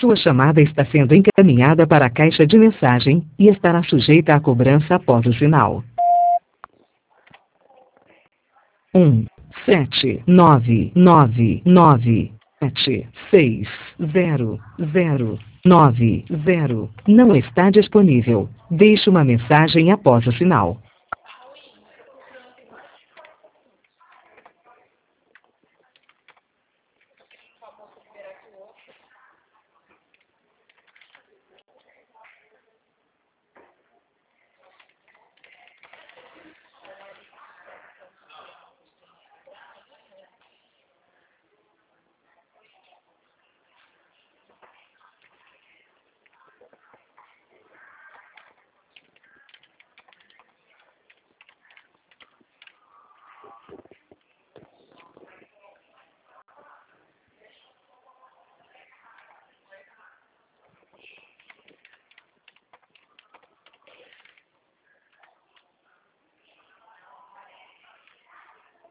Sua chamada está sendo encaminhada para a caixa de mensagem e estará sujeita à cobrança após o sinal. 17999760090 não está disponível. Deixe uma mensagem após o sinal.